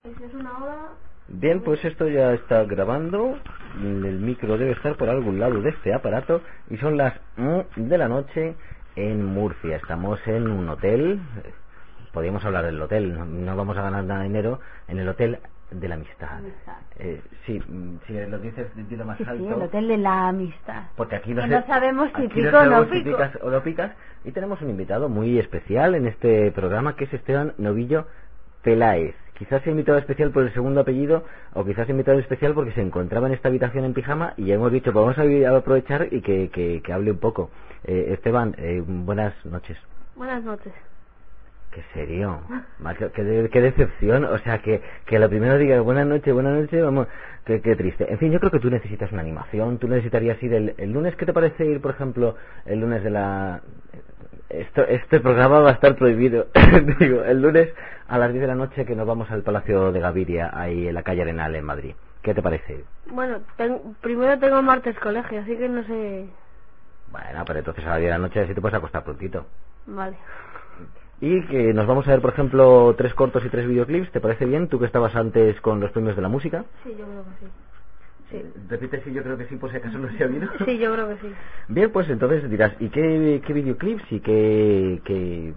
Es una hora. Bien, pues esto ya está grabando. El micro debe estar por algún lado de este aparato. Y son las de la noche en Murcia. Estamos en un hotel. Podríamos hablar del hotel. No vamos a ganar nada de dinero. En el hotel de la amistad. Sí, si lo dices de lo más alto. Sí, el hotel de la amistad. Porque aquí no sabemos si aquí pico o no si pico. picas o no picas. Y tenemos un invitado muy especial en este programa, que es Esteban Novillo Peláez. Quizás invitado especial por el segundo apellido, o quizás invitado especial porque se encontraba en esta habitación en pijama, y ya hemos dicho, pues vamos a aprovechar y que hable un poco. Esteban, buenas noches. Buenas noches. Qué serio, qué decepción. O sea, que lo primero diga buenas noches, vamos, qué triste. En fin, yo creo que tú necesitas una animación. Tú necesitarías ir el lunes. ¿Qué te parece ir, por ejemplo, el lunes de la... Este programa va a estar prohibido. Digo, el lunes a las 10 de la noche, que nos vamos al Palacio de Gaviria, ahí en la calle Arenal, en Madrid. ¿Qué te parece? Bueno, primero tengo martes colegio, así que no sé... Bueno, pero entonces a las 10 de la noche así te puedes acostar prontito. Vale. Y que nos vamos a ver, por ejemplo, 3 cortos y 3 videoclips. ¿Te parece bien? ¿Tú que estabas antes con los premios de la música? Sí, yo creo que sí. Sí. Repite si yo creo que sí, por si acaso no se ha oído. Sí, yo creo que sí. Bien, pues entonces dirás, ¿y qué videoclips y qué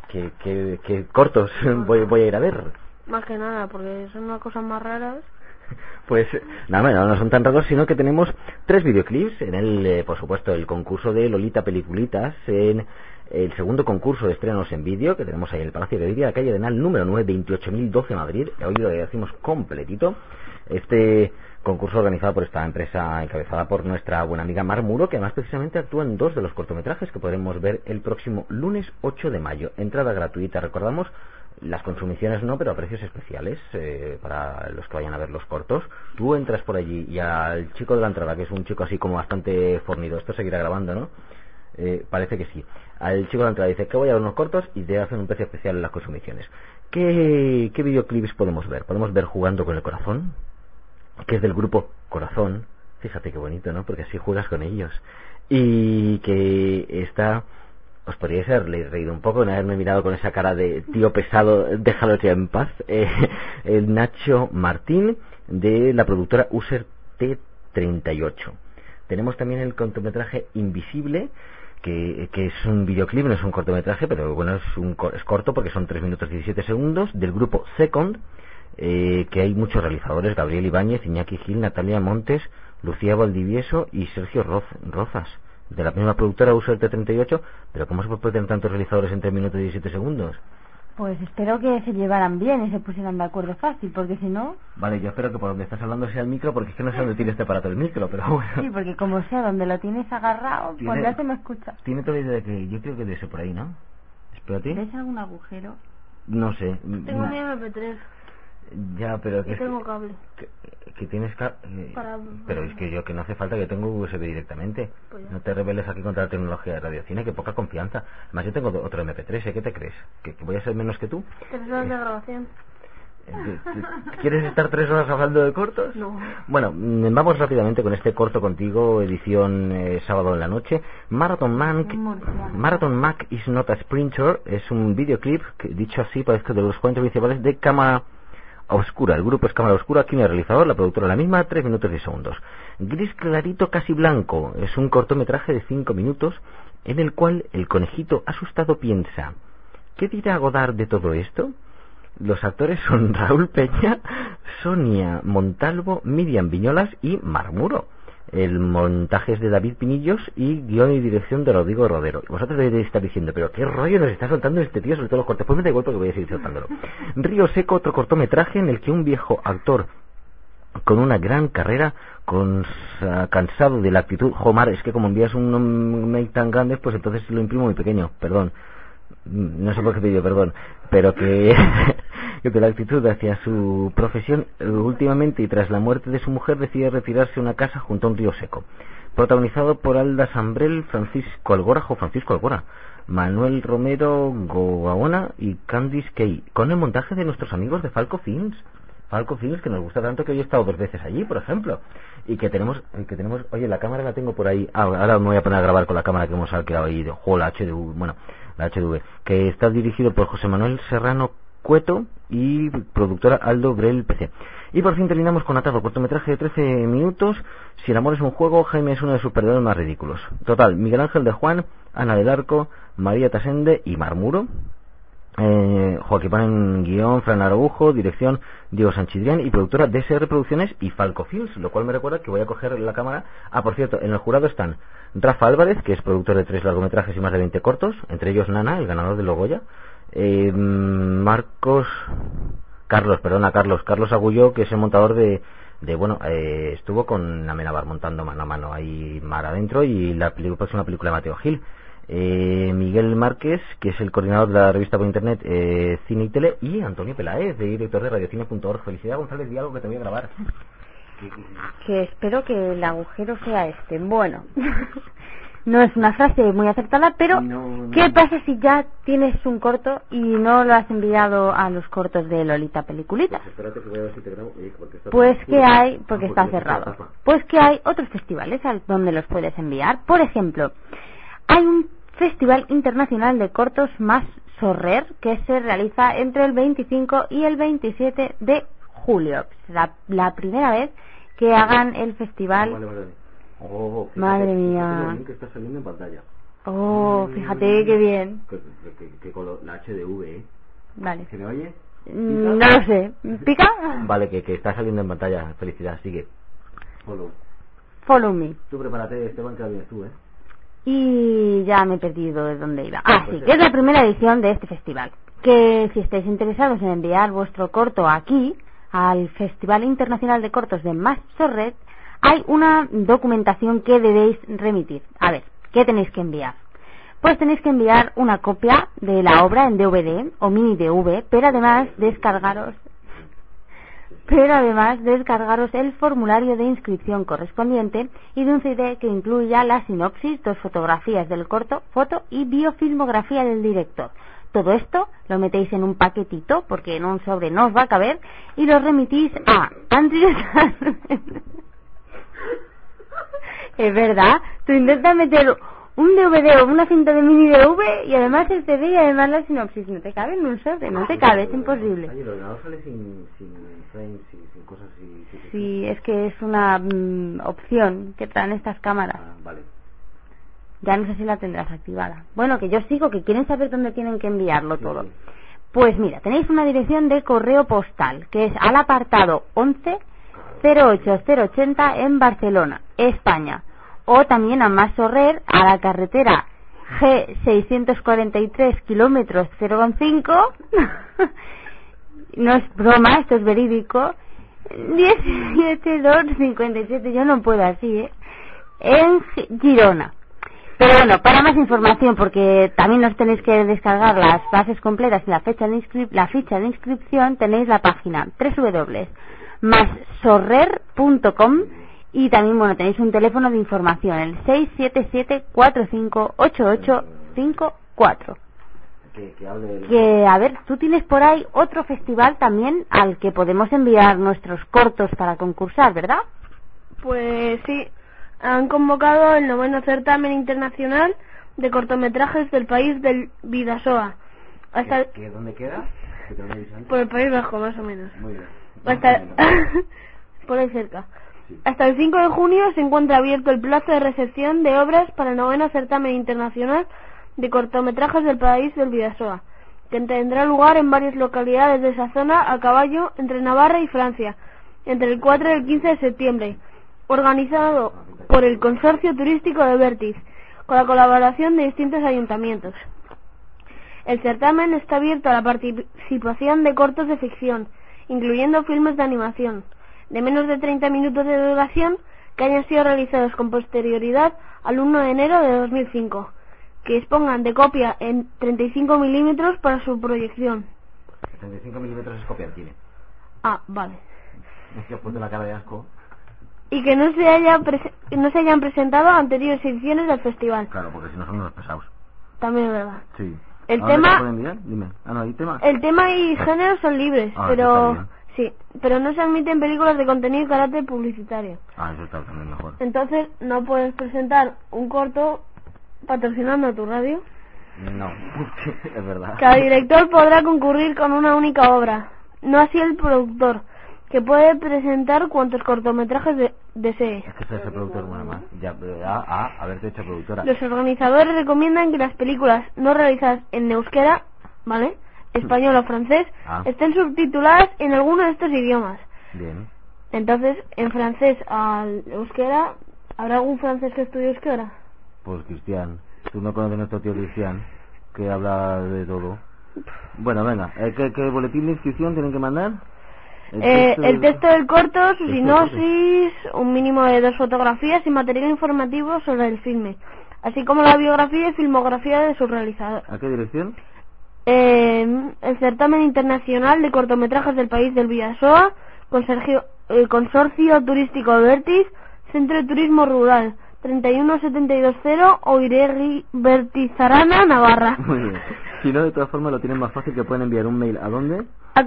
cortos voy a ir a ver? Más que nada, porque son unas cosas más raras. Pues nada, no son tan raros, sino que tenemos 3 videoclips en el, por supuesto, el concurso de Lolita Peliculitas, en el segundo concurso de estrenos en vídeo que tenemos ahí en el Palacio de Gaviria, calle Arenal número 9, 28012 Madrid. Hoy lo decimos completito. Este concurso organizado por esta empresa encabezada por nuestra buena amiga Mar Muro, que además precisamente actúa en 2 de los cortometrajes que podremos ver el próximo lunes 8 de mayo. Entrada gratuita, recordamos. Las consumiciones no, pero a precios especiales para los que vayan a ver los cortos. Tú entras por allí y al chico de la entrada, que es un chico así como bastante fornido, esto seguirá grabando, ¿no? Parece que sí. Al chico de la entrada dice que voy a ver unos cortos y te hacen un precio especial en las consumiciones. ¿Qué videoclips podemos ver? Podemos ver Jugando con el Corazón, que es del grupo Corazón. Fíjate qué bonito, ¿no? Porque así juegas con ellos. Y que está... Os podríais haber reído un poco en haberme mirado con esa cara de tío pesado, déjalo ya en paz. El Nacho Martín, de la productora User T38. Tenemos también el cortometraje Invisible, que es un videoclip, no es un cortometraje, pero bueno, es corto porque son 3 minutos 17 segundos, del grupo Second, que hay muchos realizadores: Gabriel Ibáñez, Iñaki Gil, Natalia Montes, Lucía Valdivieso y Sergio Rozas, de la misma productora User T38. Pero ¿cómo se puede tener tantos realizadores en 3 minutos y 17 segundos? Pues espero que se llevaran bien y se pusieran de acuerdo fácil, porque si no... Vale, yo espero que por donde estás hablando sea el micro, porque es que no sé dónde tiene este aparato el micro, pero bueno. Sí, porque como sea donde lo tienes agarrado, pues ya se me escucha. Tiene toda la idea de que yo creo que debe ser por ahí, ¿no? Espérate. ¿Ves algún agujero? No sé. Tengo mi MP3. Ya, pero que... Y tengo cable. Que tienes pero es que yo que no hace falta, que tengo USB directamente. Pues no te rebeles aquí contra la tecnología de radiocine, que poca confianza. Además yo tengo otro MP3, ¿Qué te crees? ¿Que voy a ser menos que tú? 3 horas de grabación. ¿Quieres estar 3 horas hablando de cortos? No. Bueno, vamos rápidamente con este corto contigo, edición sábado en la noche. Marathon Mac is not a sprinter. Es un videoclip que, dicho así, parece de los cuentos principales de Cámara Oscura. El grupo es Cámara Oscura, aquí en el realizador, la productora la misma, 3 minutos 10 segundos. Gris clarito casi blanco es un cortometraje de 5 minutos en el cual el conejito asustado piensa: ¿qué dirá Godard de todo esto? Los actores son Raúl Peña, Sonia Montalvo, Miriam Viñolas y Mar Muro. El montaje es de David Pinillos y guión y dirección de Rodrigo Rodero. Vosotros deberéis estar diciendo: pero qué rollo nos está soltando este tío, sobre todo los cortes. Pues me da igual, porque voy a seguir soltándolo. Río Seco, otro cortometraje en el que un viejo actor con una gran carrera, cansado de la actitud... Jomar, es que como envías un mail tan grande, pues entonces lo imprimo muy pequeño, perdón. No sé por qué te digo perdón, pero que de la actitud hacia su profesión últimamente, y tras la muerte de su mujer, decide retirarse a una casa junto a un río seco. Protagonizado por Alda Sambrel, Francisco Algora, Manuel Romero Gogaona y Candice Kay, con el montaje de nuestros amigos de Falco Films, que nos gusta tanto, que hoy he estado 2 veces allí, por ejemplo, y que tenemos, oye, la cámara la tengo por ahí. Ahora me voy a poner a grabar con la cámara que hemos alquilado ahí de la HDV, que está dirigido por José Manuel Serrano Cueto y productora Aldo Grell PC. Y por fin terminamos con Atado, cortometraje de 13 minutos. Si el amor es un juego, Jaime es uno de sus perdedores más ridículos. Total, Miguel Ángel de Juan, Ana del Arco, María Tasende y Marmuro. Joaquín en guión, Fran Araujo, dirección Diego Sanchidrián y productora DSR Producciones y Falco Films, lo cual me recuerda que voy a coger la cámara. Por cierto, en el jurado están Rafa Álvarez, que es productor de 3 largometrajes y más de 20 cortos, entre ellos Nana, el ganador de Logoya, Carlos Agulló, que es el montador estuvo con Amenábar montando mano a mano ahí mar adentro, y la próxima película de Mateo Gil. Miguel Márquez, que es el coordinador de la revista por internet Cine y Tele, y Antonio Peláez, director de radiocine.org. Felicidades, González, di algo que te voy a grabar. Que espero que el agujero sea este. Bueno, no es una frase muy acertada, pero no. ¿Qué pasa si ya tienes un corto y no lo has enviado a los cortos de Lolita Peliculitas? Pues espérate que voy a ver si te grabo. Porque está cerrado. Pues que hay otros festivales donde los puedes enviar. Por ejemplo, hay un Festival Internacional de Cortos Más Sorrer, que se realiza entre el 25 y el 27 de julio. La primera vez que hagan el festival. Vale. Fíjate, madre mía. Que está saliendo en pantalla. Fíjate qué bien. Que con la HDV, Vale. ¿Se me oye? No lo sé. ¿Pica? Vale, que está saliendo en pantalla. Felicidad, sigue. Follow me. Tú prepárate, Esteban, que la vienes tú, Y ya me he perdido de dónde iba. Sí, que es la primera edición de este festival. Que si estáis interesados en enviar vuestro corto aquí, al Festival Internacional de Cortos de Mas Sorret, hay una documentación que debéis remitir. A ver, ¿qué tenéis que enviar? Pues tenéis que enviar una copia de la obra en DVD o mini DV, pero además descargaros el formulario de inscripción correspondiente y de un CD que incluya la sinopsis, 2 fotografías del corto, foto y biofilmografía del director. Todo esto lo metéis en un paquetito, porque en un sobre no os va a caber, y lo remitís a Andrews. Es verdad, tú intentas meter un DVD o una cinta de mini DV y además el CD y además la sinopsis. No te cabe en un sobre, no te cabe, es imposible. Oye, el ordenador sale sin frames, sin cosas así. Sí, es que es una opción que traen estas cámaras. Vale. Ya no sé si la tendrás activada. Bueno, que yo sigo, que quieren saber dónde tienen que enviarlo todo. Pues mira, tenéis una dirección de correo postal, que es al apartado 11-08080 en Barcelona, España. O también a Mas Sorrer, a la carretera G643 kilómetros 0,5. No es broma, esto es verídico. 17257, yo no puedo así, en Girona. Pero bueno, para más información, porque también os tenéis que descargar las bases completas y la ficha de inscripción, tenéis la página www.massorrer.com y también, tenéis un teléfono de información, el 677-458854. Que, a ver, tú tienes por ahí otro festival también al que podemos enviar nuestros cortos para concursar, ¿verdad? Pues sí. Han convocado el 9º certamen internacional de cortometrajes del país del Bidasoa. ¿Dónde queda? Por el País Vasco, más o menos. Muy bien. Por ahí cerca. Sí. Hasta el 5 de junio se encuentra abierto el plazo de recepción de obras para el 9º certamen internacional de cortometrajes del país del Bidasoa, que tendrá lugar en varias localidades de esa zona a caballo entre Navarra y Francia, entre el 4 y el 15 de septiembre. Organizado por el Consorcio Turístico de Vertis, con la colaboración de distintos ayuntamientos. El certamen está abierto a la participación de cortos de ficción, incluyendo filmes de animación, de menos de 30 minutos de duración, que hayan sido realizados con posterioridad al 1 de enero de 2005, que dispongan de copia en 35 milímetros para su proyección. 35 milímetros es copia en cine. Vale. Es que has puesto la cara de asco. Y que no se hayan presentado anteriores ediciones del festival. Claro, porque si no son unos pesados. También es verdad. Sí. El tema... Dime. ¿Hay temas? El tema y género son libres, pero... Sí, pero no se admiten películas de contenido y carácter publicitario. Eso está también mejor. Entonces, ¿no puedes presentar un corto patrocinando a tu radio? No, es verdad. Cada director podrá concurrir con una única obra, no así el productor, que puede presentar cuantos cortometrajes desee. Es que ese es el productor, bueno, más. Ya, haberte hecho productora. Los organizadores recomiendan que las películas no realizadas en euskera, ¿vale?, español o francés, estén subtituladas en alguno de estos idiomas. Bien. Entonces, en francés al euskera, ¿habrá algún francés que estudie euskera? Pues Cristian, tú no conoces a nuestro tío Cristian, que habla de todo. Bueno, venga, ¿qué boletín de inscripción tienen que mandar? El texto del corto, su sinopsis, un mínimo de 2 fotografías y material informativo sobre el filme, así como la biografía y filmografía de su realizador. ¿A qué dirección? El certamen internacional de cortometrajes del país del Bidasoa, Consorcio Turístico Vertis, Centro de Turismo Rural, 31720 Oiregui, Bertizarana, Navarra. Muy bien. Si no, de todas formas lo tienen más fácil, que pueden enviar un mail. ¿A dónde? A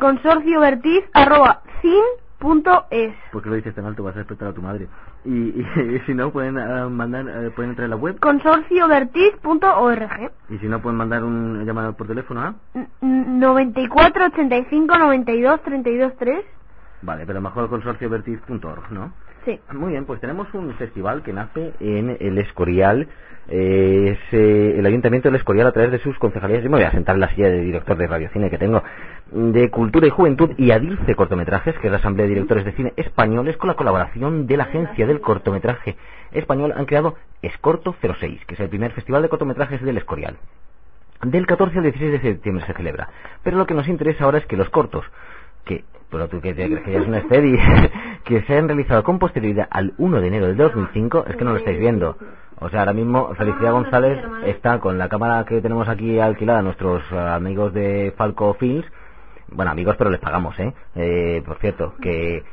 consorciovertiz@cin.es. ¿Por qué lo dices tan alto? Vas a respetar a tu madre. Y si no, pueden pueden entrar en la web. Consorciovertiz.org. Y si no, pueden mandar un llamado por teléfono a 94 85 92 32 3. Vale, pero mejor consorciovertiz.org, ¿no? Sí. Muy bien, pues tenemos un festival que nace en el Escorial. Es el Ayuntamiento del Escorial, a través de sus concejalías. Yo me voy a sentar en la silla de director de radiocine que tengo, de Cultura y Juventud, y ADIRCE Cortometrajes, que es la Asamblea de Directores de Cine Españoles, con la colaboración de la Agencia del Cortometraje Español, han creado Escorto 06, que es el primer festival de cortometrajes del Escorial. Del 14 al 16 de septiembre se celebra. Pero lo que nos interesa ahora es que los cortos, pero tú que te crees que ya es una estedi, que se han realizado con posterioridad al 1 de enero del 2005, es que no lo estáis viendo. O sea, ahora mismo Felicidad González está con la cámara que tenemos aquí alquilada a nuestros amigos de Falco Films. Bueno, amigos, pero les pagamos, por cierto, que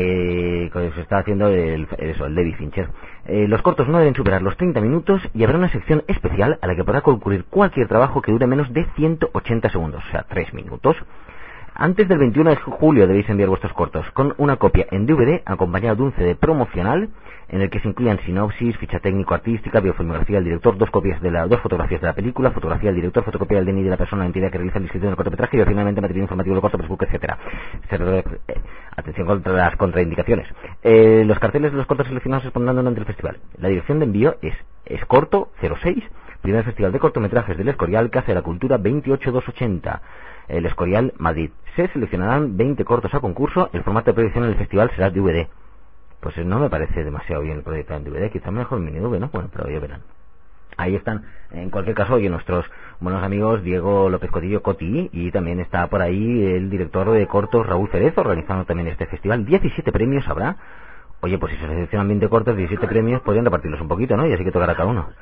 se está haciendo el David Fincher. Los cortos no deben superar los 30 minutos y habrá una sección especial a la que podrá concurrir cualquier trabajo que dure menos de 180 segundos, o sea, 3 minutos. Antes del 21 de julio debéis enviar vuestros cortos con una copia en DVD acompañado de un CD promocional en el que se incluyan sinopsis, ficha técnico-artística, biofilmografía del director, dos fotografías de la película, fotografía del director, fotocopia del DNI de la persona o entidad que realiza la inscripción del cortometraje y finalmente material informativo del corto, Facebook, etcétera. Atención contra las contraindicaciones. Los carteles de los cortos seleccionados se pondrán durante el festival. La dirección de envío es Escorto 06, primer festival de cortometrajes del Escorial, Casa de la Cultura 28280. El Escorial, Madrid. Se seleccionarán 20 cortos a concurso. El formato de proyección en el festival será DVD. Pues no me parece demasiado bien proyectar en DVD. Quizá mejor en mini-DV, ¿no? Bueno, pero ya verán. Ahí están. En cualquier caso, oye, nuestros buenos amigos Diego López Cotillo, Coti, y también está por ahí el director de cortos Raúl Cerezo, organizando también este festival. 17 premios habrá. Oye, pues si se seleccionan 20 cortos, 17 premios, podrían repartirlos un poquito, ¿no? Y así que tocará cada uno.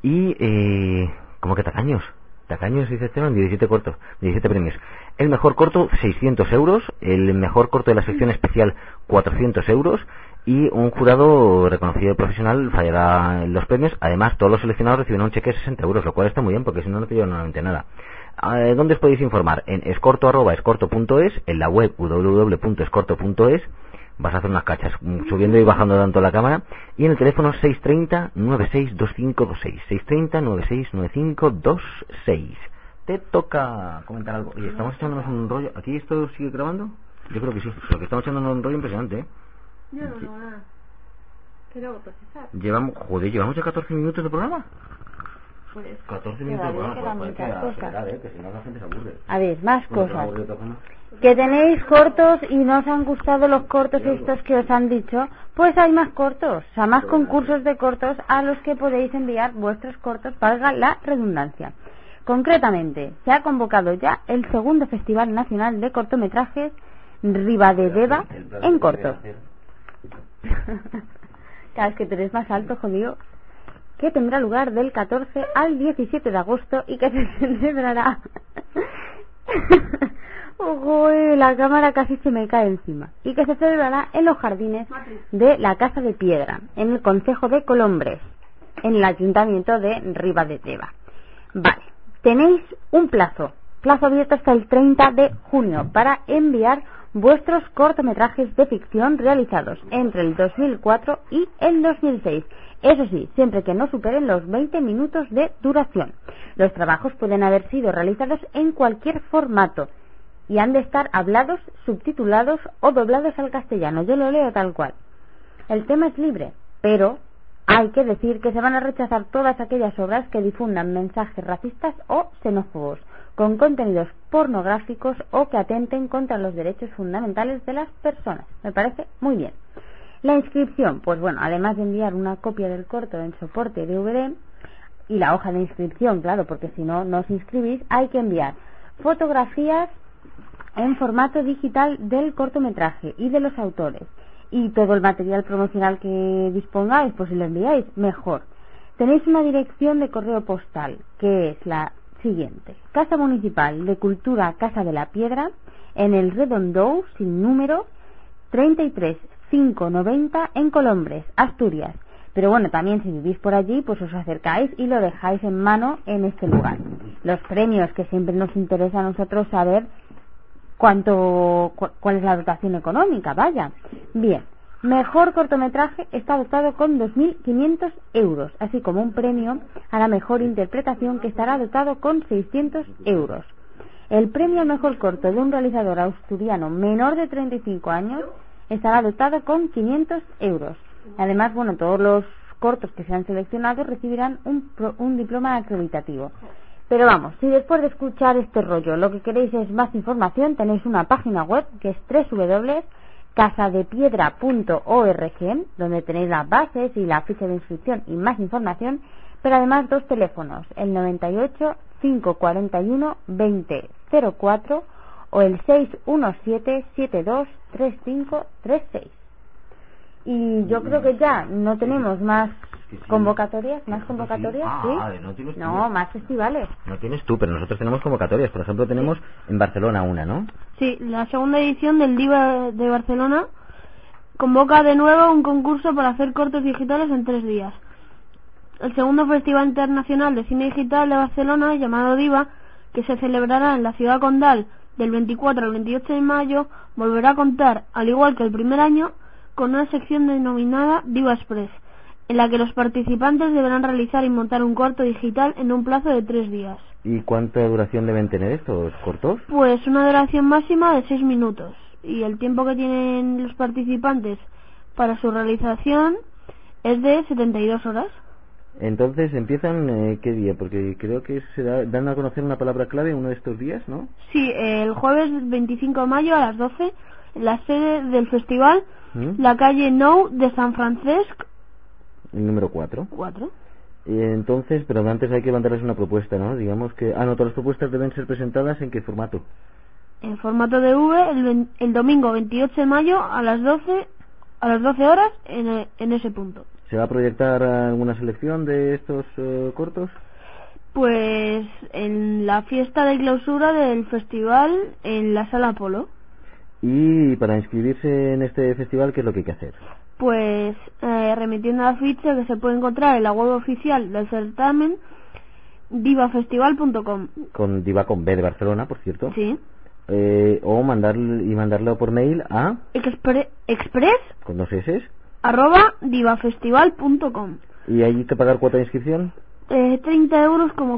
Y, ¿cómo que tacaños? Tacaños, dice Esteban, 17 cortos, 17 premios. El mejor corto, 600 euros. El mejor corto de la sección especial, 400 euros. Y un jurado reconocido y profesional fallará los premios. Además, todos los seleccionados recibirán un cheque de 60 euros, lo cual está muy bien, porque si no, no te llevan normalmente nada. ¿Dónde os podéis informar? En escorto.es, en la web www.escorto.es. Vas a hacer unas cachas, subiendo y bajando tanto la cámara. Y en el teléfono 630-962526. 630-969526. Te toca comentar algo. Y estamos echándonos un rollo. ¿Aquí esto sigue grabando? Yo creo que sí. Porque estamos echándonos un rollo impresionante, ¿eh? Yo no, nada. Pero procesar. Llevamos ya 14 minutos de programa. Pues 14 minutos de programa. Pues que si no la gente se aburre. A ver, más cosas. Que tenéis cortos y no os han gustado los cortos estos que os han dicho, pues hay más cortos, o sea, más concursos de cortos a los que podéis enviar vuestros cortos, valga la redundancia. Concretamente, se ha convocado ya el segundo Festival Nacional de Cortometrajes Ribadedeva en corto. Claro, es que tú eres más alto, jodido. Que tendrá lugar del 14 al 17 de agosto y que se celebrará... la cámara casi se me cae encima. Y que se celebrará en los jardines de la Casa de Piedra, en el concejo de Colombres, en el ayuntamiento de Ribadedeva. Vale, tenéis un plazo abierto hasta el 30 de junio para enviar vuestros cortometrajes de ficción realizados entre el 2004 y el 2006. Eso sí, siempre que no superen los 20 minutos de duración. Los trabajos pueden haber sido realizados en cualquier formato, y han de estar hablados, subtitulados o doblados al castellano. Yo lo leo tal cual. El tema es libre, pero hay que decir que se van a rechazar todas aquellas obras que difundan mensajes racistas o xenófobos, con contenidos pornográficos o que atenten contra los derechos fundamentales de las personas. Me parece muy bien. La inscripción, pues bueno, además de enviar una copia del corto en soporte DVD y la hoja de inscripción, claro, porque si no, no os inscribís, hay que enviar fotografías en formato digital del cortometraje y de los autores, y todo el material promocional que dispongáis, pues si lo enviáis, mejor. Tenéis una dirección de correo postal, que es la siguiente: Casa Municipal de Cultura Casa de la Piedra, en el Redondou, sin número, 33590, en Colombres, Asturias. Pero bueno, también si vivís por allí, pues os acercáis y lo dejáis en mano en este lugar. Los premios, que siempre nos interesa a nosotros saber cuál es la dotación económica, vaya. Bien, mejor cortometraje está dotado con 2.500 euros, así como un premio a la mejor interpretación que estará dotado con 600 euros. El premio al mejor corto de un realizador asturiano menor de 35 años estará dotado con 500 euros. Además, bueno, todos los cortos que sean seleccionados recibirán un diploma acreditativo. Pero vamos, si después de escuchar este rollo lo que queréis es más información, tenéis una página web que es www.casadepiedra.org, donde tenéis las bases y la ficha de inscripción y más información, pero además 2 teléfonos, el 98 541 2004 o el 617 72 3536. Y yo creo que ya no tenemos más convocatorias, ¿sí? No, más festivales. No tienes tú, pero nosotros tenemos convocatorias. Por ejemplo, tenemos en Barcelona una, ¿no? Sí, la segunda edición del Diva de Barcelona convoca de nuevo un concurso para hacer cortos digitales en 3 días. El segundo Festival Internacional de Cine Digital de Barcelona, llamado Diva, que se celebrará en la ciudad condal del 24 al 28 de mayo, volverá a contar, al igual que el primer año, con una sección denominada Diva Express, en la que los participantes deberán realizar y montar un corto digital en un plazo de 3 días. ¿Y cuánta duración deben tener estos cortos? Pues una duración máxima de 6 minutos, y el tiempo que tienen los participantes para su realización es de 72 horas. Entonces, ¿empiezan qué día? Porque creo que dan a conocer una palabra clave uno de estos días, ¿no? Sí, el jueves 25 de mayo a las 12, en la sede del festival, la calle Nou de San Francisco. El número 4. 4. Entonces, pero antes hay que mandarles una propuesta, ¿no? Digamos que... no, todas las propuestas deben ser presentadas ¿en qué formato? En formato de V, el domingo 28 de mayo a las 12 horas en ese punto. ¿Se va a proyectar alguna selección de estos cortos? Pues en la fiesta de clausura del festival en la Sala Apolo. Y para inscribirse en este festival, ¿qué es lo que hay que hacer? Pues remitiendo la ficha que se puede encontrar en la web oficial del certamen, divafestival.com. Con Diva con B de Barcelona, por cierto. Sí. O mandarlo por mail a... express con 2 S. @divafestival.com. ¿Y hay que pagar cuota de inscripción? 30 euros como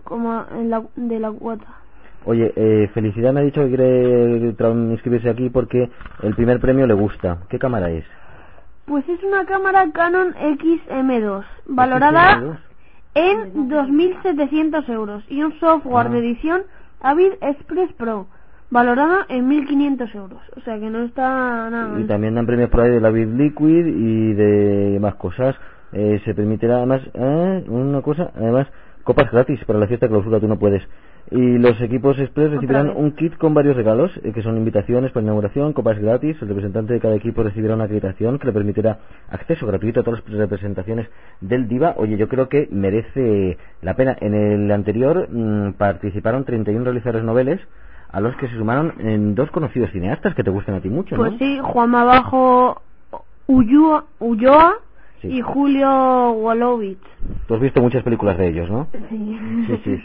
de la cuota. Oye, Felicidad me ha dicho que quiere inscribirse aquí porque el primer premio le gusta. ¿Qué cámara es? Pues es una cámara Canon XM2, valorada en 2.700 euros, y un software de edición Avid Express Pro, valorada en 1.500 euros. O sea que no está nada. Y también dan premios por ahí de la Avid Liquid y de más cosas. Se permitirá además además copas gratis para la fiesta de clausura, tú no puedes. Y los equipos Express recibirán un kit con varios regalos, que son invitaciones para inauguración, copas gratis. El representante de cada equipo recibirá una acreditación que le permitirá acceso gratuito a todas las representaciones del Diva. Oye, yo creo que merece la pena. En el anterior participaron 31 realizadores noveles, a los que se sumaron en 2 conocidos cineastas que te gustan a ti mucho, ¿no? Pues sí, Juanma Bajo Ulloa sí. Y Julio Wolowitz. Tú has visto muchas películas de ellos, ¿no? Sí. Sí.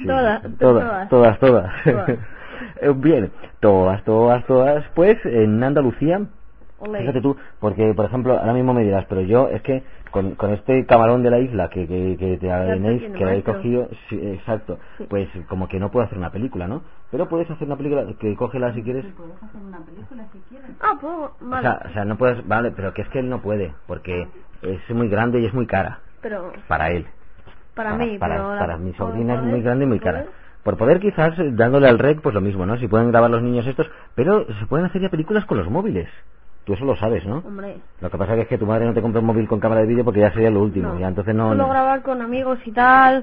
Todas. Bien, todas. Pues en Andalucía Olé. Fíjate tú, porque por ejemplo, ahora mismo me dirás, pero yo es que con este camarón de la isla que te habéis cogido, sí, exacto, Sí. pues como que no puedo hacer una película, ¿no? Pero puedes hacer una película, que cógela si quieres. Puedes hacer una película si quieres. Ah, pues, vale. O sea, no puedes, vale, pero que es que él no puede, porque es muy grande y es muy cara Pero para él. para mí, pero para mi sobrina es ¿por muy grande y muy poder? cara. Por poder quizás dándole al rec, pues lo mismo, ¿no? Si pueden grabar los niños estos, pero se pueden hacer ya películas con los móviles. Tú eso lo sabes, ¿no? Hombre. Lo que pasa es que tu madre no te compra un móvil con cámara de vídeo porque ya sería lo último, No. ya entonces no... Solo grabar con amigos y tal,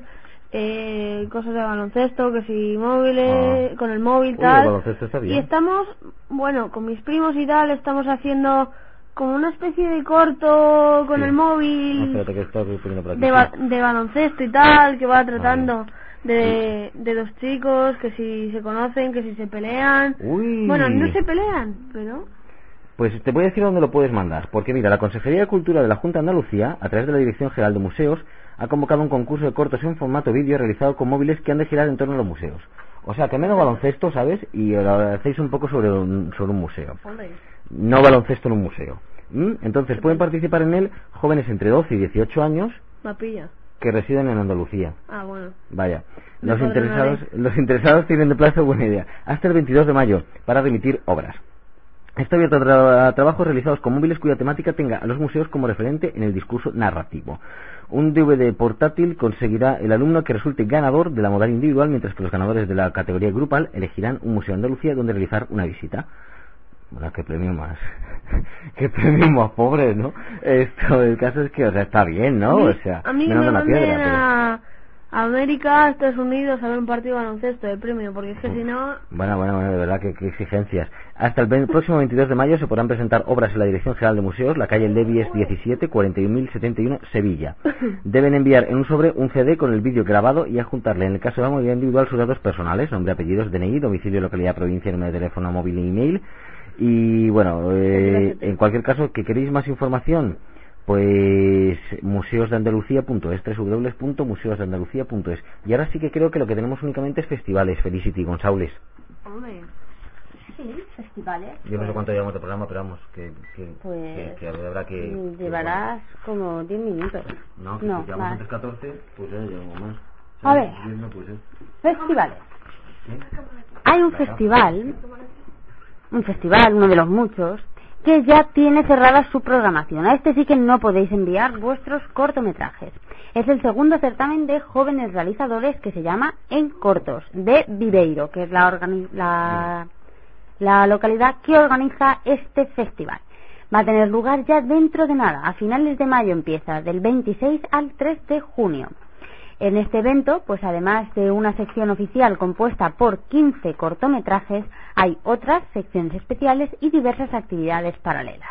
cosas de baloncesto, que si móviles, con el móvil Uy, tal. el baloncesto está bien. Y estamos, bueno, con mis primos y tal, estamos haciendo como una especie de corto con Sí. el No, móvil espérate que estoy poniendo por aquí. de baloncesto y tal, que va tratando Vale. de dos chicos, que si se conocen, que si se pelean. Uy. Bueno, no se pelean, pero... Pues te voy a decir dónde lo puedes mandar, porque mira, la Consejería de Cultura de la Junta de Andalucía, a través de la Dirección General de Museos, ha convocado un concurso de cortos en formato vídeo realizado con móviles que han de girar en torno a los museos. O sea, que menos baloncesto, ¿sabes? Y lo hacéis un poco sobre un museo. Joder. No baloncesto en un museo. Entonces pueden participar en él jóvenes entre 12 y 18 años Mapilla. que residen en Andalucía. Ah, bueno. Vaya, Me los interesados tienen de plazo buena idea hasta el 22 de mayo para remitir obras. Está abierto a trabajos realizados con móviles cuya temática tenga a los museos como referente en el discurso narrativo. Un DVD portátil conseguirá el alumno que resulte ganador de la modalidad individual, mientras que los ganadores de la categoría grupal elegirán un museo de Andalucía donde realizar una visita. Bueno, qué premio más qué premio más pobre, ¿no? Esto, el caso es que, o sea, está bien, ¿no? O sea, a mí menos me de una manden piedra, a América, a Estados Unidos a ver un partido de baloncesto de premio, porque es que si no... Bueno, de verdad, qué exigencias. Hasta el próximo 22 de mayo se podrán presentar obras en la Dirección General de Museos, la calle Levies 17, 41.071, Sevilla. Deben enviar en un sobre un CD con el vídeo grabado y adjuntarle, en el caso de la modalidad individual, sus datos personales, nombre, apellidos, DNI, domicilio, localidad, provincia, número de teléfono móvil e email. Y bueno, en cualquier caso, ¿que queréis más información? Pues museosdeandalucía.es, www.museosdeandalucía.es. Y ahora sí que creo que lo que tenemos únicamente es festivales, Felicity, González. Hombre, Sí, festivales. Yo no sé cuánto llevamos de programa, pero vamos, Pues que habrá que... llevarás como 10 minutos. No, que No, si llevamos más. antes 14, pues ya llevamos más. A ver. 10 no puede ser. Festivales. ¿Sí? Hay un festival, uno de los muchos, que ya tiene cerrada su programación. A este sí que no podéis enviar vuestros cortometrajes. Es el segundo certamen de jóvenes realizadores que se llama En Cortos, de Viveiro, que es la localidad que organiza este festival. Va a tener lugar ya dentro de nada, a finales de mayo empieza, del 26 al 3 de junio. En este evento, pues además de una sección oficial compuesta por 15 cortometrajes, hay otras secciones especiales y diversas actividades paralelas.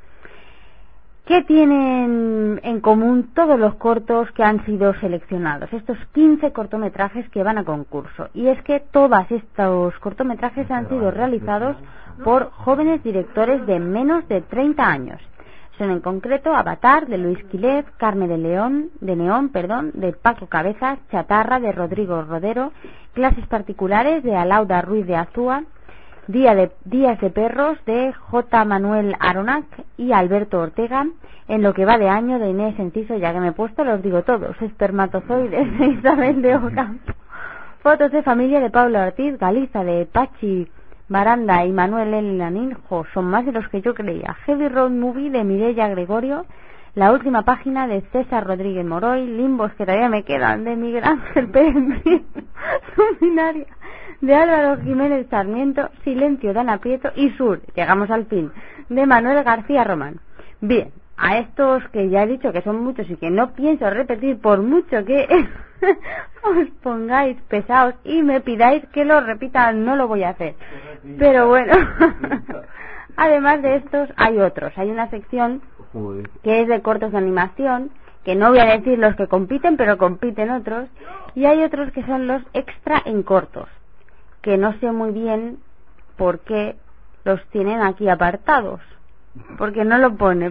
¿Qué tienen en común todos los cortos que han sido seleccionados? Estos 15 cortometrajes que van a concurso. Y es que todos estos cortometrajes han sido realizados por jóvenes directores de menos de 30 años. Son en concreto Avatar, de Luis Quilet, Carne de Neón, de Paco Cabezas, Chatarra, de Rodrigo Rodero, Clases Particulares, de Alauda Ruiz de Azúa, Días de Perros, de J. Manuel Aronac y Alberto Ortega, En lo que va de año, de Inés Enciso, ya que me he puesto, los digo todos, Espermatozoides, de Isabel de Ocampo, Fotos de familia, de Paula Ortiz, Galiza, de Pachi Baranda y Manuel Elaniljo, son más de los que yo creía. Heavy Road Movie, de Mireia Gregorio, La última página, de César Rodríguez Moroy, Limbos que todavía me quedan, de Miguel Ángel Pérez Luminaria, de Álvaro Jiménez Sarmiento, Silencio de Ana Prieto y Sur, llegamos al fin, de Manuel García Román. Bien, a estos que ya he dicho que son muchos y que no pienso repetir por mucho que os pongáis pesados y me pidáis que lo repita, no lo voy a hacer. Pero bueno, además de estos hay otros. Hay una sección que es de cortos de animación, que no voy a decir los que compiten, pero compiten otros. Y hay otros que son los extra en cortos, que no sé muy bien por qué los tienen aquí apartados, porque no lo pone,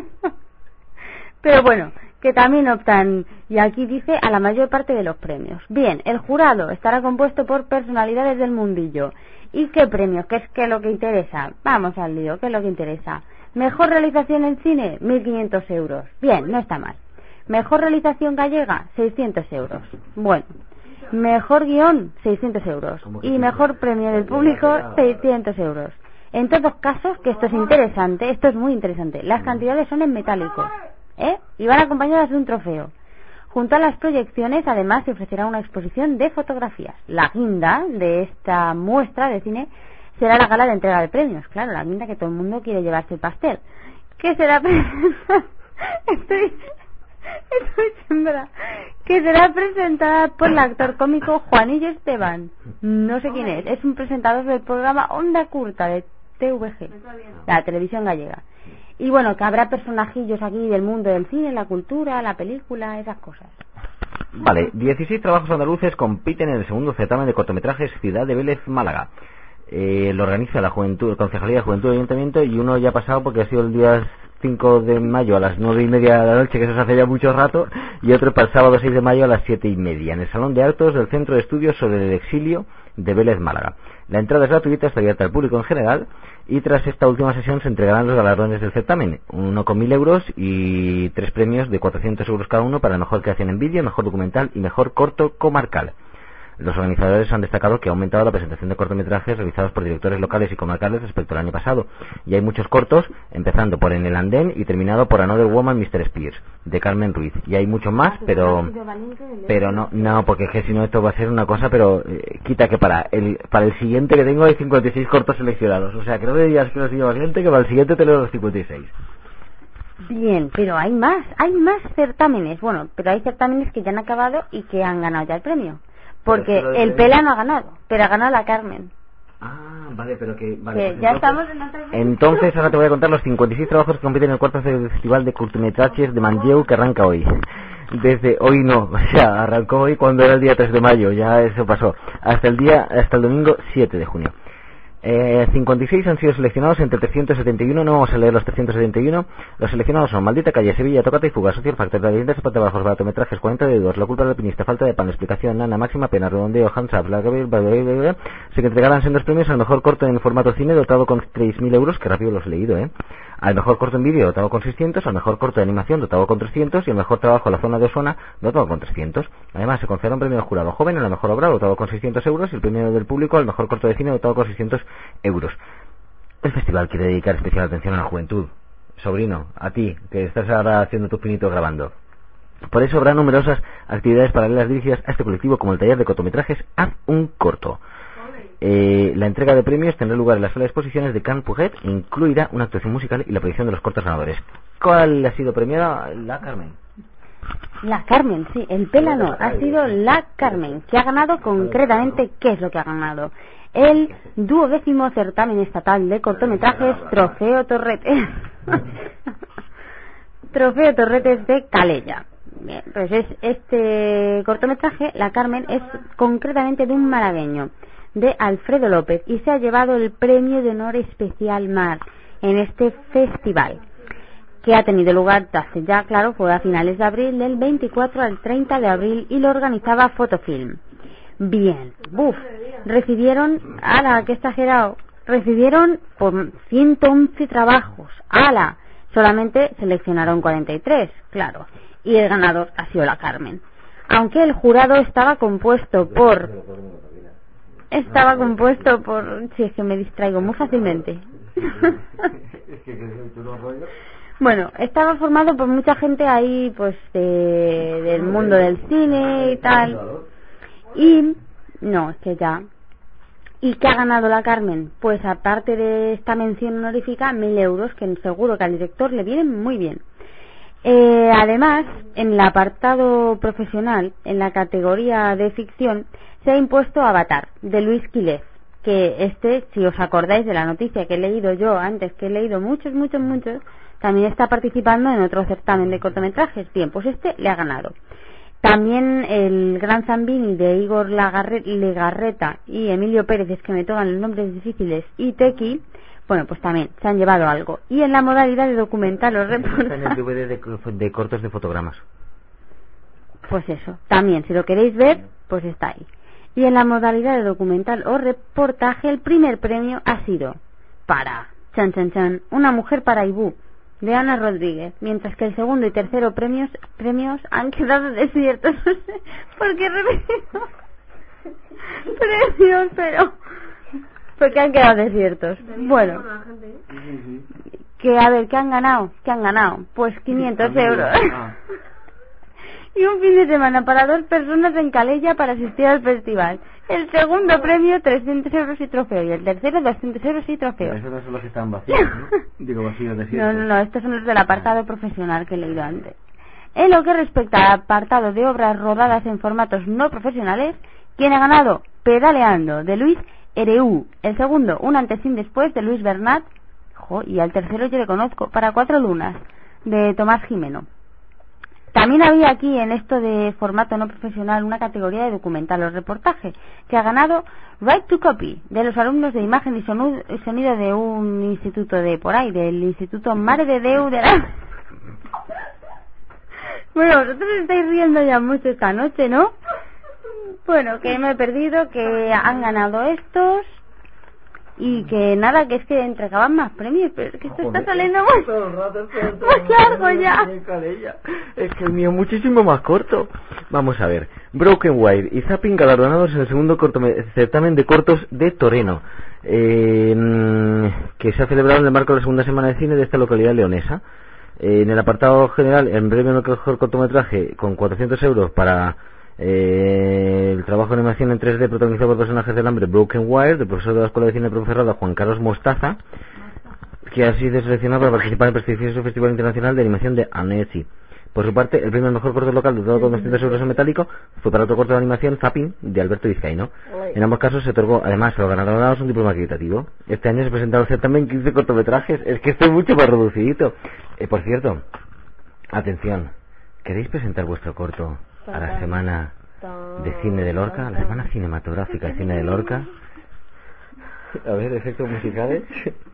pero bueno, que también optan, y aquí dice, a la mayor parte de los premios. Bien, el jurado estará compuesto por personalidades del mundillo. ¿Y qué premios? ¿Qué es lo que interesa? Vamos al lío, ¿qué es lo que interesa? Mejor realización en cine, 1.500 euros. Bien, no está mal. Mejor realización gallega, 600 euros. Bueno. Mejor guión, 600 euros. Y mejor premio del público, 600 euros. En todos casos, que esto es interesante, esto es muy interesante, las cantidades son en metálico, y van acompañadas de un trofeo. Junto a las proyecciones, además, se ofrecerá una exposición de fotografías. La guinda de esta muestra de cine será la gala de entrega de premios. Claro, la guinda que todo el mundo quiere llevarse el pastel. Que será que será presentada por el actor cómico Juanillo Esteban. No sé quién es un presentador del programa Onda Curta de TVG, la televisión gallega. Y bueno, que habrá personajillos aquí del mundo del cine, la cultura, la película, esas cosas. Vale, 16 trabajos andaluces compiten en el segundo certamen de cortometrajes Ciudad de Vélez, Málaga. Lo organiza la Juventud, Concejalía de Juventud y Ayuntamiento, y uno ya ha pasado porque ha sido el día 5 de mayo a las 9:30 de la noche, que eso se hace ya mucho rato, y otro para el sábado 6 de mayo a las 7:30 en el Salón de Actos del Centro de Estudios sobre el Exilio de Vélez, Málaga. La entrada es gratuita, está abierta al público en general, y tras esta última sesión se entregarán los galardones del certamen, uno con 1.000 euros y 3 premios de 400 euros cada uno para mejor creación en vídeo, mejor documental y mejor corto comarcal. Los organizadores han destacado que ha aumentado la presentación de cortometrajes realizados por directores locales y comarcales respecto al año pasado, y hay muchos cortos, empezando por En el Andén y terminado por Another Woman, Mr. Spears, de Carmen Ruiz, y hay muchos más, pero no, porque es que si no esto va a ser una cosa, pero quita que para el siguiente que tengo hay 56 cortos seleccionados, o sea, que no me digas que lo sigo valiente, que para el siguiente te leo los 56. Bien, pero hay más certámenes, bueno, pero hay certámenes que ya han acabado y que han ganado ya el premio. Porque el Pela no ha ganado, pero ha ganado la Carmen. Ah, vale, pero que... Vale, que pues ya estamos en otra... Entonces ahora te voy a contar los 56 trabajos que compiten en el cuarto festival de cortometrajes de Manlleu, que arranca hoy. Desde hoy no, o sea, arrancó hoy cuando era el día 3 de mayo, ya eso pasó. Hasta el domingo 7 de junio. 56 han sido seleccionados entre 371, no vamos a leer los 371. Los seleccionados son Maldita Calle, Sevilla, Tócate y Fuga, Social Factor, Valientes, Bajos, Baratometrajes, 40 dedos, La culpa del alpinista, Falta de pan, Explicación, Nana, Máxima Pena, Redondeo, Hands Up, se entregarán sendos premios al mejor corto en formato cine dotado con 3.000 euros, que rápido los he leído, al mejor corto en vídeo dotado con 600, al mejor corto de animación dotado con 300 y al mejor trabajo en la zona de Osona dotado con 300. Además se concederá un premio al jurado joven en la mejor obra dotado con 600 euros y el premio del público al mejor corto de cine dotado con 600 euros. El festival quiere dedicar especial atención a la juventud. Sobrino, a ti, que estás ahora haciendo tus pinitos grabando. Por eso habrá numerosas actividades paralelas dirigidas a este colectivo, como el taller de cortometrajes Haz un corto. La entrega de premios tendrá lugar en la sala de exposiciones de Can Puget e incluirá una actuación musical y la proyección de los cortos ganadores. ¿Cuál ha sido premiada? La Carmen. La Carmen, sí, el Pela no, ha sido la Carmen, que ha ganado concretamente, ¿qué es lo que ha ganado? El 12º certamen estatal de cortometrajes Trofeo Torretes. Trofeo Torretes de Calella. Bien, pues es este cortometraje, La Carmen, es concretamente de un malagueño, de Alfredo López, y se ha llevado el premio de honor especial Mar en este festival, que ha tenido lugar hace ya, claro, fue a finales de abril, del 24 al 30 de abril, y lo organizaba Fotofilm. Bien, recibieron, qué exagerado, recibieron por 111 trabajos, solamente seleccionaron 43, claro, y el ganador ha sido la Carmen. Aunque el jurado estaba compuesto por, si es que me distraigo muy fácilmente. Bueno, estaba formado por mucha gente ahí, pues, del mundo del cine y tal. Y no, es que ya. ¿Y qué ha ganado la Carmen? Pues aparte de esta mención honorífica, 1.000 euros, que seguro que al director le vienen muy bien. Además, en el apartado profesional, en la categoría de ficción, se ha impuesto Avatar, de Luis Quilez, que si os acordáis de la noticia que he leído yo antes, que he leído muchos, también está participando en otro certamen de cortometrajes. Bien, pues le ha ganado. También el Gran Zambini de Igor Legarreta y Emilio Pérez, es que me tocan los nombres difíciles, y Tequi, bueno, pues también se han llevado algo. Y en la modalidad de documental o reportaje... Está en el DVD de cortos de fotogramas. Pues eso, también, si lo queréis ver, pues está ahí. Y en la modalidad de documental o reportaje, el primer premio ha sido para Chan, chan, chan. Una mujer para Ibú, de Ana Rodríguez, mientras que el segundo y tercero premios han quedado desiertos. ¿Por qué repetido? Premios, pero... porque han quedado desiertos. Bueno, que a ver, ¿qué han ganado? Pues 500 euros. Y un fin de semana para 2 personas en Calella para asistir al festival. El segundo premio 300 euros y trofeo, y el tercero 200 euros y trofeo. Esos no son los que están vacíos, ¿no? Digo, vacíos desiertos. No, estos son los del apartado profesional que he leído antes. En lo que respecta al apartado de obras rodadas en formatos no profesionales, ¿quién ha ganado? Pedaleando, de Luis Ereu. El segundo, un antes y un después, de Luis Bernat. Y al tercero yo le conozco, para 4 lunas, de Tomás Jimeno. También había aquí, en esto de formato no profesional, una categoría de documental o reportaje, que ha ganado Right to Copy, de los alumnos de imagen y sonido de un instituto de por ahí, del Instituto Mare de Déu de la... Bueno, vosotros estáis riendo ya mucho esta noche, ¿no? Bueno, que me he perdido, que han ganado estos... y que nada, que es que entregaban más premios, pero es que esto está saliendo muy largo ya. Es que el mío muchísimo más corto. Vamos a ver. Broken Wire y Zapping galardonados en el segundo certamen de cortos de Toreno, que se ha celebrado en el marco de la segunda semana de cine de esta localidad leonesa. En el apartado general, en premio mejor cortometraje con 400 euros para el trabajo de animación en 3D protagonizado por personajes del hambre, Broken Wire, del profesor de la Escuela de Cine de Ponferrada, Juan Carlos Mostaza, que ha sido seleccionado para participar en el prestigioso Festival Internacional de Animación de Annecy. Por su parte, el premio al mejor corto local, dotado con 200 euros en metálico, fue para otro corto de animación, Zapping, de Alberto Vizcaíno. En ambos casos se otorgó, además, a los ganadores un diploma acreditativo. Este año se presentaron también 15 cortometrajes. Es que esto es mucho más reducidito. Por cierto, atención, ¿queréis presentar vuestro corto a la semana de cine de Lorca, la semana cinematográfica de cine de Lorca? A ver, efectos musicales.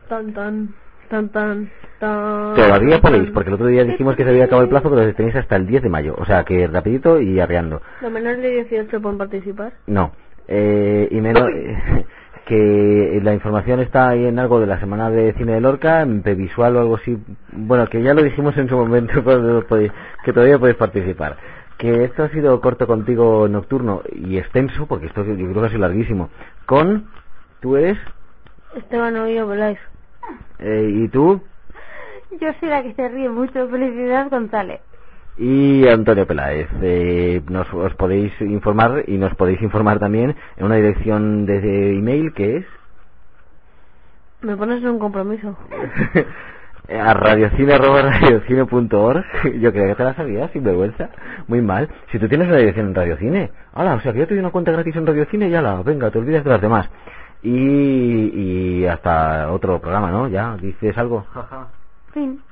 Todavía podéis, porque el otro día dijimos que se había acabado el plazo, pero tenéis hasta el 10 de mayo. O sea, que rapidito y arreando. ¿Los menores de 18 pueden participar? No. Y menos... que la información está ahí en algo de la semana de cine de Lorca, en Previsual o algo así. Bueno, que ya lo dijimos en su momento, pero que todavía podéis participar. Que esto ha sido corto contigo nocturno y extenso, porque esto yo creo que ha sido larguísimo. ¿Tú eres? Esteban Oío Veláez. ¿Y tú? Yo soy la que se ríe mucho, Felicidad González. Y Antonio Peláez. Os podéis informar, y nos podéis informar también en una dirección de email que es... Me pones en un compromiso. A radiocine@radiocine.org. Yo creía que te la sabías, sin vergüenza. Muy mal. Si tú tienes una dirección en Radiocine, ¡hala! O sea, que yo te doy una cuenta gratis en Radiocine y ¡hala! Venga, te olvidas de las demás. Y hasta otro programa, ¿no? Ya, ¿dices algo? Fin.